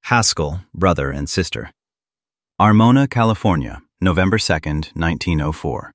Haskell, brother and sister. Armona, California, November 2nd, 1904.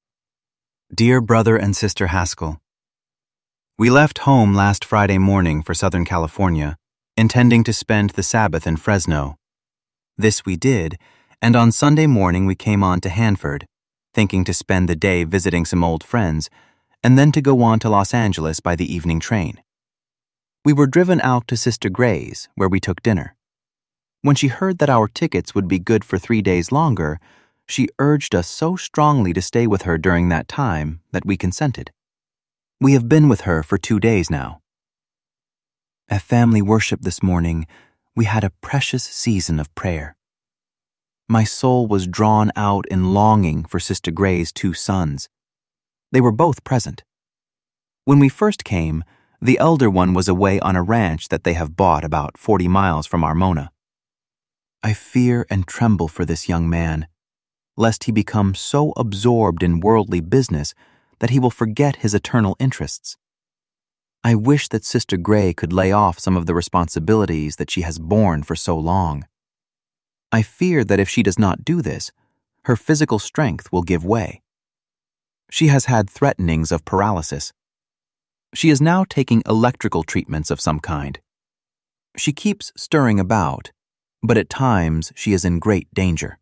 Dear Brother and Sister Haskell, we left home last Friday morning for Southern California, intending to spend the Sabbath in Fresno. This we did, and on Sunday morning we came on to Hanford, thinking to spend the day visiting some old friends, and then to go on to Los Angeles by the evening train. We were driven out to Sister Gray's, where we took dinner. When she heard that our tickets would be good for 3 days longer, she urged us so strongly to stay with her during that time that we consented. We have been with her for 2 days now. At family worship this morning, we had a precious season of prayer. My soul was drawn out in longing for Sister Gray's 2 sons. They were both present. When we first came, the elder one was away on a ranch that they have bought about 40 miles from Armona. I fear and tremble for this young man, lest he become so absorbed in worldly business that he will forget his eternal interests. I wish that Sister Gray could lay off some of the responsibilities that she has borne for so long. I fear that if she does not do this, her physical strength will give way. She has had threatenings of paralysis. She is now taking electrical treatments of some kind. She keeps stirring about, but at times she is in great danger.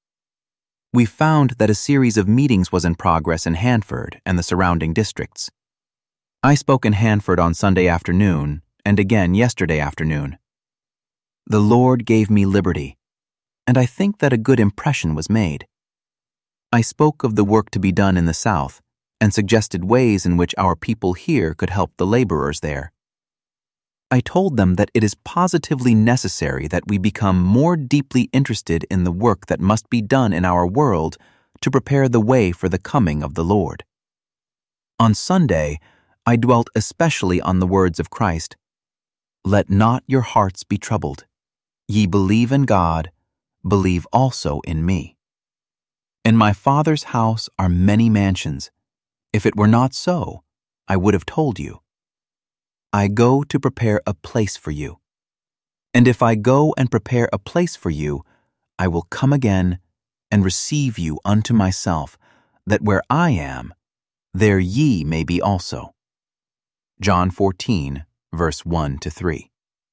We found that a series of meetings was in progress in Hanford and the surrounding districts. I spoke in Hanford on Sunday afternoon and again yesterday afternoon. The Lord gave me liberty, and I think that a good impression was made. I spoke of the work to be done in the South and suggested ways in which our people here could help the laborers there. I told them that it is positively necessary that we become more deeply interested in the work that must be done in our world to prepare the way for the coming of the Lord. On Sunday, I dwelt especially on the words of Christ, "Let not your hearts be troubled. Ye believe in God, believe also in me. In my Father's house are many mansions. If it were not so, I would have told you. I go to prepare a place for you. And if I go and prepare a place for you, I will come again and receive you unto myself, that where I am, there ye may be also." John 14, verse 1-3.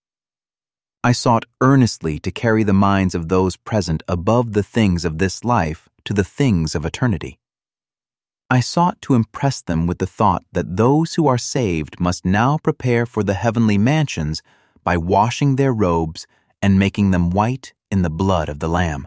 I sought earnestly to carry the minds of those present above the things of this life to the things of eternity. I sought to impress them with the thought that those who are saved must now prepare for the heavenly mansions by washing their robes and making them white in the blood of the Lamb.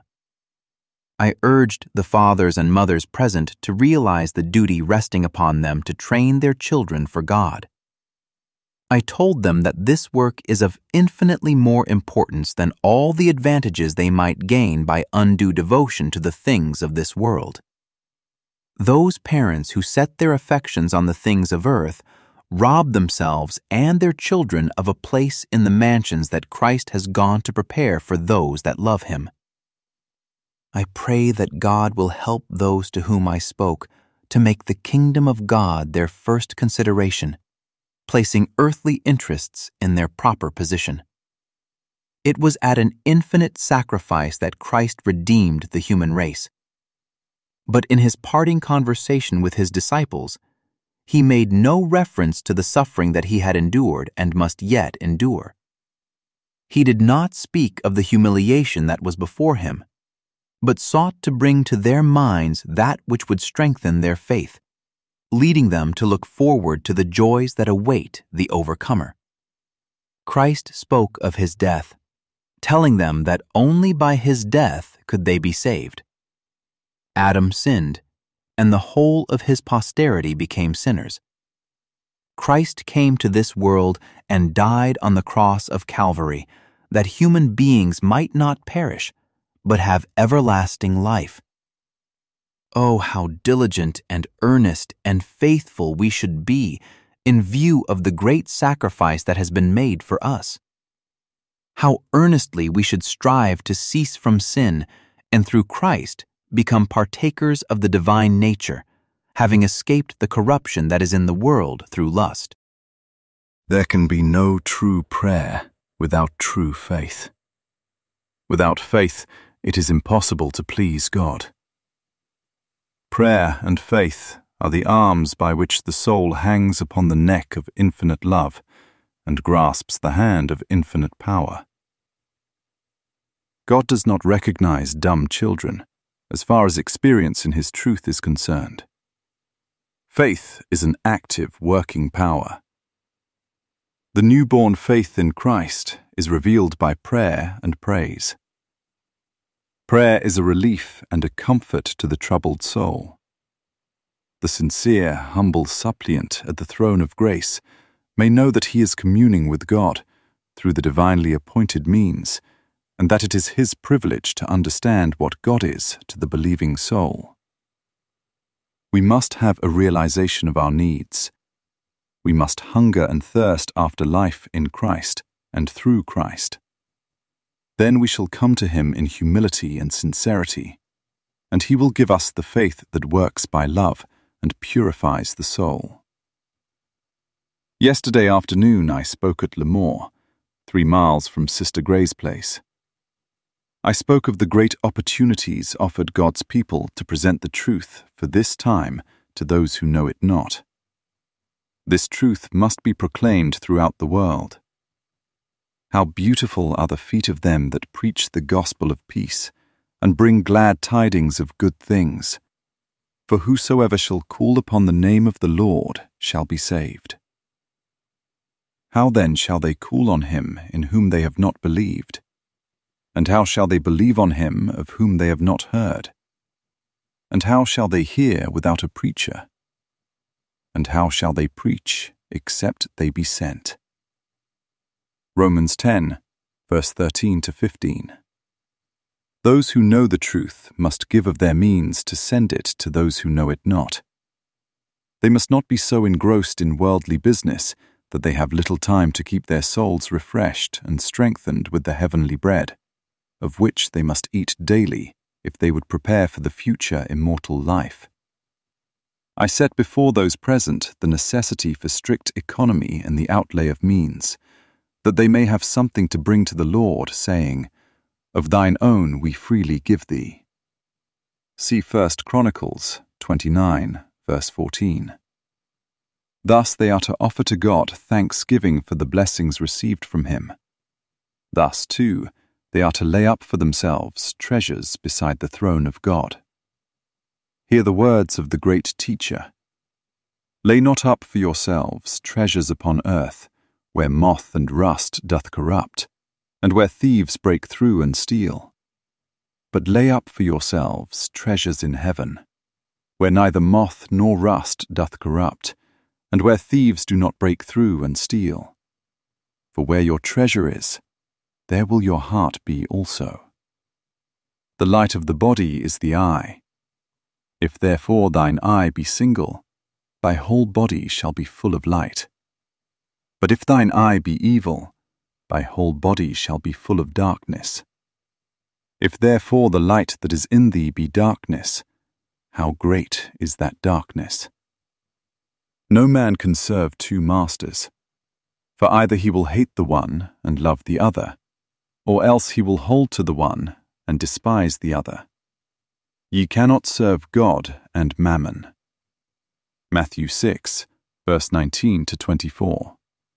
I urged the fathers and mothers present to realize the duty resting upon them to train their children for God. I told them that this work is of infinitely more importance than all the advantages they might gain by undue devotion to the things of this world. Those parents who set their affections on the things of earth rob themselves and their children of a place in the mansions that Christ has gone to prepare for those that love him. I pray that God will help those to whom I spoke to make the kingdom of God their first consideration, placing earthly interests in their proper position. It was at an infinite sacrifice that Christ redeemed the human race. But in his parting conversation with his disciples, he made no reference to the suffering that he had endured and must yet endure. He did not speak of the humiliation that was before him, but sought to bring to their minds that which would strengthen their faith, leading them to look forward to the joys that await the overcomer. Christ spoke of his death, telling them that only by his death could they be saved. Adam sinned, and the whole of his posterity became sinners. Christ came to this world and died on the cross of Calvary, that human beings might not perish, but have everlasting life. Oh, how diligent and earnest and faithful we should be in view of the great sacrifice that has been made for us. How earnestly we should strive to cease from sin and through Christ become partakers of the divine nature, having escaped the corruption that is in the world through lust. There can be no true prayer without true faith. Without faith, it is impossible to please God. Prayer and faith are the arms by which the soul hangs upon the neck of infinite love and grasps the hand of infinite power. God does not recognize dumb children, as far as experience in His truth is concerned. Faith is an active, working power. The newborn faith in Christ is revealed by prayer and praise. Prayer is a relief and a comfort to the troubled soul. The sincere, humble suppliant at the throne of grace may know that he is communing with God through the divinely appointed means, and that it is his privilege to understand what God is to the believing soul. We must have a realization of our needs. We must hunger and thirst after life in Christ and through Christ. Then we shall come to Him in humility and sincerity, and He will give us the faith that works by love and purifies the soul. Yesterday afternoon I spoke at Lemoore, 3 miles from Sister Gray's place. I spoke of the great opportunities offered God's people to present the truth for this time to those who know it not. This truth must be proclaimed throughout the world. How beautiful are the feet of them that preach the gospel of peace and bring glad tidings of good things. For whosoever shall call upon the name of the Lord shall be saved. How then shall they call on Him in whom they have not believed? And how shall they believe on Him of whom they have not heard? And how shall they hear without a preacher? And how shall they preach except they be sent? Romans 10, verse 13 to 15. Those who know the truth must give of their means to send it to those who know it not. They must not be so engrossed in worldly business that they have little time to keep their souls refreshed and strengthened with the heavenly bread, of which they must eat daily if they would prepare for the future immortal life. I set before those present the necessity for strict economy in the outlay of means, that they may have something to bring to the Lord, saying, Of thine own we freely give thee. See 1 Chronicles 29, verse 14. Thus they are to offer to God thanksgiving for the blessings received from Him. Thus, too, they are to lay up for themselves treasures beside the throne of God. Hear the words of the great teacher. Lay not up for yourselves treasures upon earth, where moth and rust doth corrupt, and where thieves break through and steal. But lay up for yourselves treasures in heaven, where neither moth nor rust doth corrupt, and where thieves do not break through and steal. For where your treasure is, there will your heart be also. The light of the body is the eye. If therefore thine eye be single, thy whole body shall be full of light. But if thine eye be evil, thy whole body shall be full of darkness. If therefore the light that is in thee be darkness, how great is that darkness? No man can serve 2 masters, for either he will hate the one and love the other, or else he will hold to the one and despise the other. Ye cannot serve God and mammon. Matthew 6, verse 19 to 24.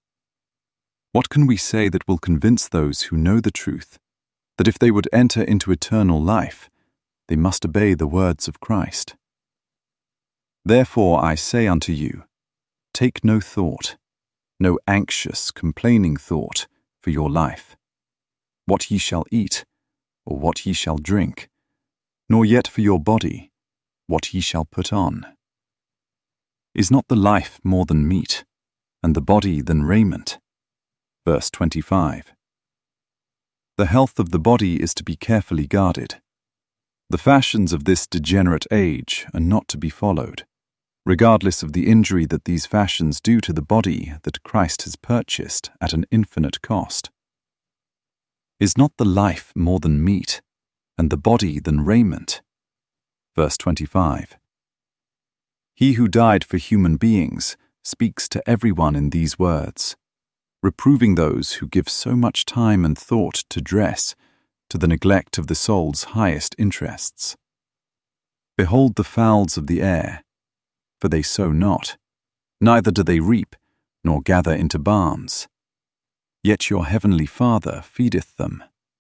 What can we say that will convince those who know the truth, that if they would enter into eternal life, they must obey the words of Christ? Therefore I say unto you, take no thought, no anxious, complaining thought for your life, what ye shall eat, or what ye shall drink, nor yet for your body, what ye shall put on. Is not the life more than meat, and the body than raiment? Verse 25. The health of the body is to be carefully guarded. The fashions of this degenerate age are not to be followed, regardless of the injury that these fashions do to the body that Christ has purchased at an infinite cost. Is not the life more than meat, and the body than raiment? Verse 25. He who died for human beings speaks to everyone in these words, reproving those who give so much time and thought to dress, to the neglect of the soul's highest interests. Behold the fowls of the air, for they sow not, neither do they reap, nor gather into barns. Yet your heavenly Father feedeth them.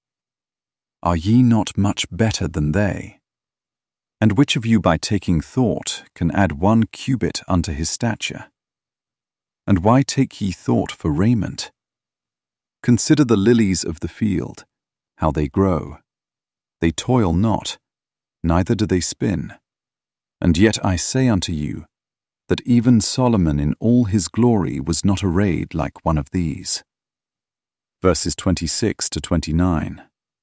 Are ye not much better than they? And which of you by taking thought can add 1 cubit unto his stature? And why take ye thought for raiment? Consider the lilies of the field, how they grow. They toil not, neither do they spin. And yet I say unto you, that even Solomon in all his glory was not arrayed like one of these. Verses 26 to 29.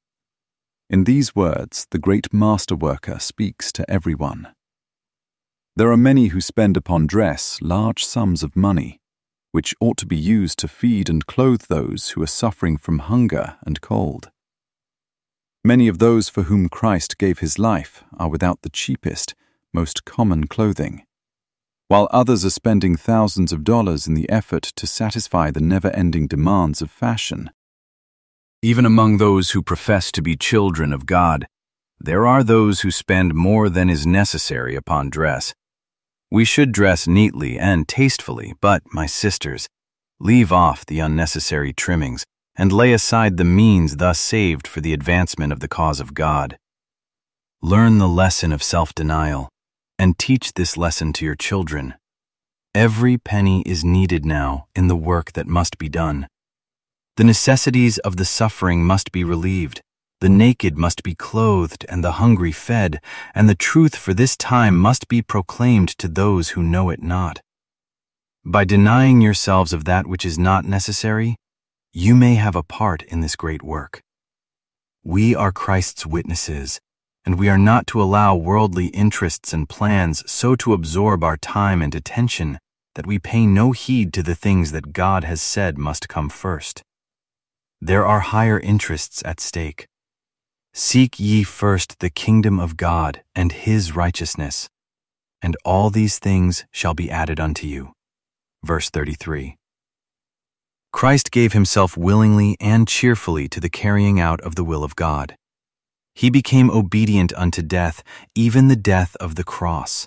In these words, the great master worker speaks to everyone. There are many who spend upon dress large sums of money, which ought to be used to feed and clothe those who are suffering from hunger and cold. Many of those for whom Christ gave his life are without the cheapest, most common clothing, while others are spending thousands of dollars in the effort to satisfy the never-ending demands of fashion. Even among those who profess to be children of God, there are those who spend more than is necessary upon dress. We should dress neatly and tastefully, but, my sisters, leave off the unnecessary trimmings and lay aside the means thus saved for the advancement of the cause of God. Learn the lesson of self-denial, and teach this lesson to your children. Every penny is needed now in the work that must be done. The necessities of the suffering must be relieved, the naked must be clothed, and the hungry fed, and the truth for this time must be proclaimed to those who know it not. By denying yourselves of that which is not necessary, you may have a part in this great work. We are Christ's witnesses, and we are not to allow worldly interests and plans so to absorb our time and attention that we pay no heed to the things that God has said must come first. There are higher interests at stake. Seek ye first the kingdom of God and his righteousness, and all these things shall be added unto you. Verse 33. Christ gave himself willingly and cheerfully to the carrying out of the will of God. He became obedient unto death, even the death of the cross.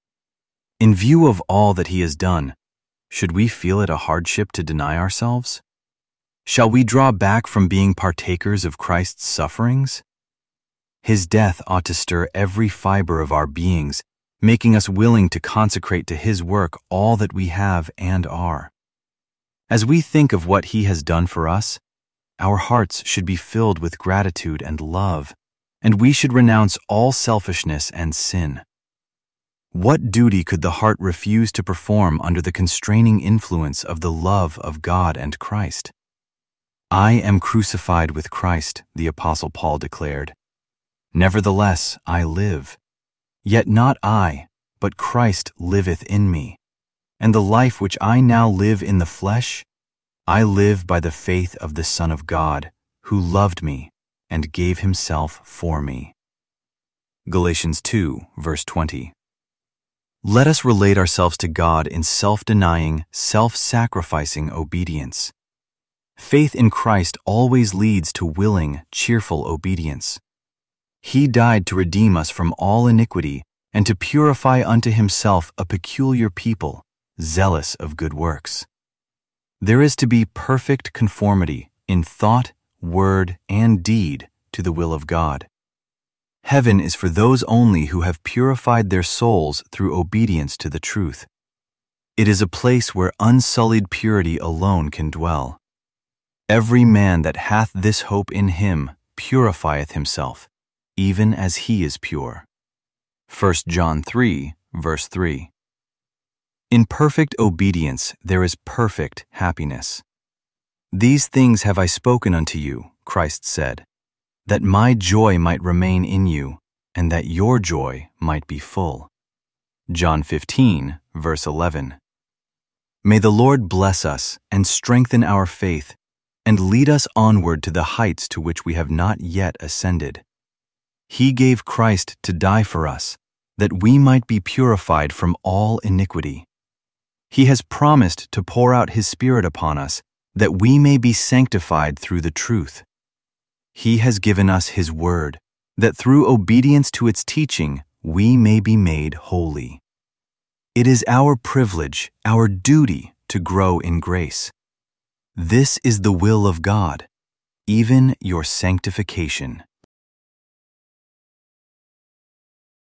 In view of all that he has done, should we feel it a hardship to deny ourselves? Shall we draw back from being partakers of Christ's sufferings? His death ought to stir every fiber of our beings, making us willing to consecrate to his work all that we have and are. As we think of what he has done for us, our hearts should be filled with gratitude and love, and we should renounce all selfishness and sin. What duty could the heart refuse to perform under the constraining influence of the love of God and Christ? I am crucified with Christ, the Apostle Paul declared. Nevertheless, I live. Yet not I, but Christ liveth in me. And the life which I now live in the flesh, I live by the faith of the Son of God, who loved me and gave himself for me. Galatians 2, verse 20. Let us relate ourselves to God in self-denying, self-sacrificing obedience. Faith in Christ always leads to willing, cheerful obedience. He died to redeem us from all iniquity and to purify unto himself a peculiar people, zealous of good works. There is to be perfect conformity in thought, word, and deed to the will of God. Heaven is for those only who have purified their souls through obedience to the truth. It is a place where unsullied purity alone can dwell. Every man that hath this hope in him purifieth himself, even as he is pure. 1 John 3, verse 3. In perfect obedience there is perfect happiness. These things have I spoken unto you, Christ said, that my joy might remain in you, and that your joy might be full. John 15, verse 11. May the Lord bless us and strengthen our faith, and lead us onward to the heights to which we have not yet ascended. He gave Christ to die for us, that we might be purified from all iniquity. He has promised to pour out his Spirit upon us, that we may be sanctified through the truth. He has given us His Word, that through obedience to its teaching, we may be made holy. It is our privilege, our duty, to grow in grace. This is the will of God, even your sanctification.